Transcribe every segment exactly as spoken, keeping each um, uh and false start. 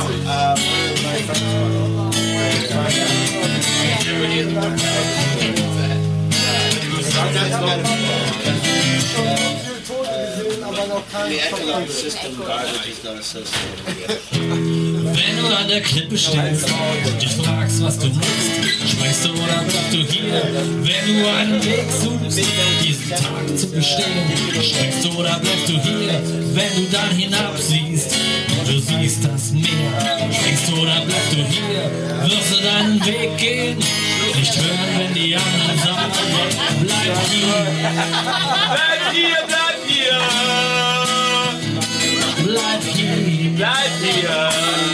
Wenn du an der Klippe stehst und dich fragst, was du musst, springst du oder bleibst du hier? Wenn du einen Weg suchst, diesen Tag zu bestehen, springst du oder bleibst du hier? Wenn du dann hinabsiehst und du siehst das Meer, springst du oder bleibst du hier? Wirst du deinen Weg gehen? Nicht hören, wenn die anderen sagen, bleib hier. Bleib hier, bleib hier. Bleib hier. Bleib hier.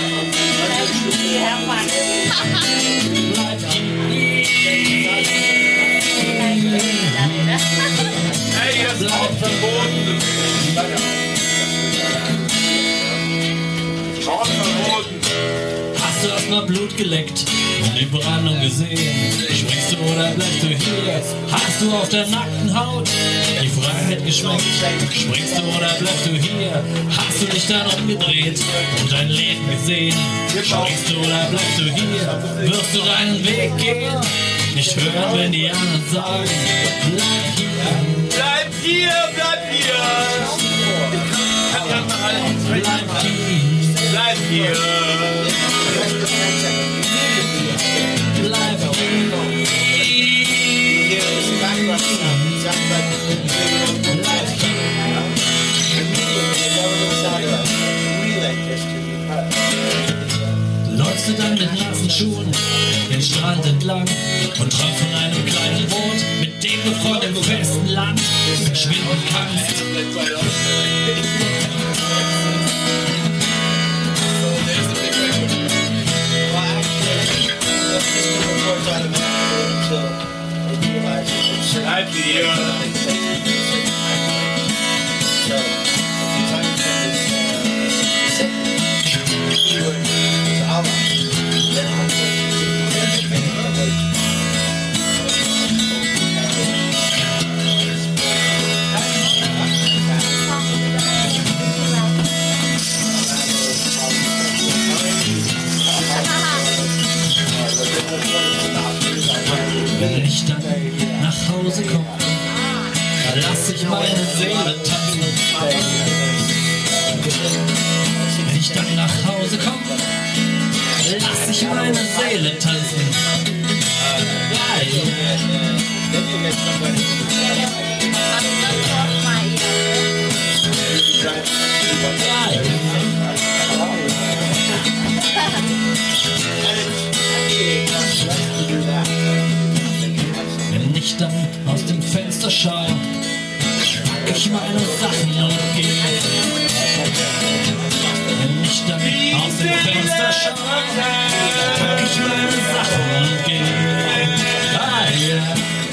Hey, hier ist Rauch verboten. Rauch verboten. Hast du erstmal Blut geleckt und die Brandung gesehen? Springst du oder bleibst du hier? Hast du auf der nackten Haut die Freiheit geschmeckt? Springst du oder bleibst du hier? Hast du dich dann umgedreht und dein Leben gesehen? Springst du oder bleibst du hier? Wirst du deinen Weg gehen? Nicht hören, wenn die anderen sagen, bleib hier. Bleib hier, bleib hier. Bleib hier. Bleib hier. Bleib Läufst du dann mit nassen Schuhen den Strand entlang und träumst von einem kleinen Boot, mit dem du vor dem festen Land schwimmen kannst. Bleib hier. Wenn ich dann nach Hause komme, dann lass ich meine Seele tanzen. Wenn ich dann nach Hause komme, lass ich meine Seele tanzen. Ja, wenn ich dann aus dem Fenster schaue, pack ich meine Sachen und gehe. Wenn ich dann aus dem Fenster schaue, pack ich meine Sachen und gehe. Ah, yeah.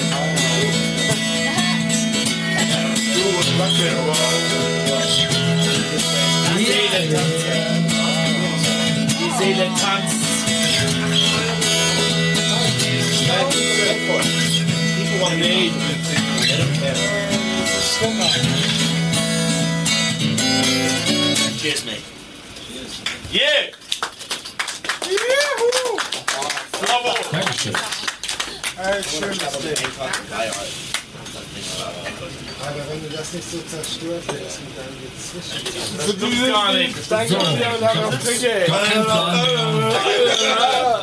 Die Seele tanzt. Cheers, mate. Yeah! Bravo! Dankeschön. Ey, schön, dass du. Aber wenn du das nicht so zerstört hättest mit deinem Gezwischen. Das tut gar nichts. Danke So, dir und dann noch Trinke. Kein Plan mehr.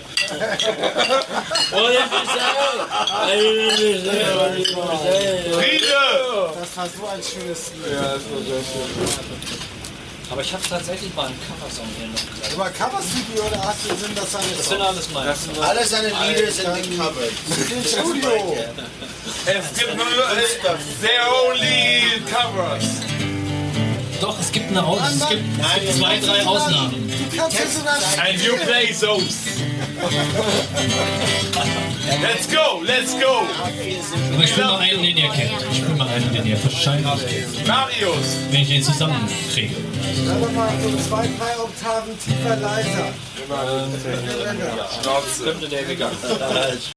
Friede! Das war so ein schönes Lied. Ja, das war sehr schön. Aber ich habe tatsächlich mal einen Coversong hier noch. Aber coverst du die oder hast du Sinn, das alles Das sind alles meine. Alle seine Lieder sind gecovert. im Studio? Es gibt nur äh, they're only covers. Doch, es gibt eine Aus es gibt, es gibt zwei, drei Ausnahmen. Du kannst ja sogar And you play those. Let's go, let's go. Aber ich will mal einen, den ihr kennt. Ich will mal einen, den ihr wahrscheinlich kennt. Marius. Wenn ich den zusammenkriege. dann nochmal so zwei, drei Oktaven tiefer leiser. Immer Schnauze. Könnte der gegangen.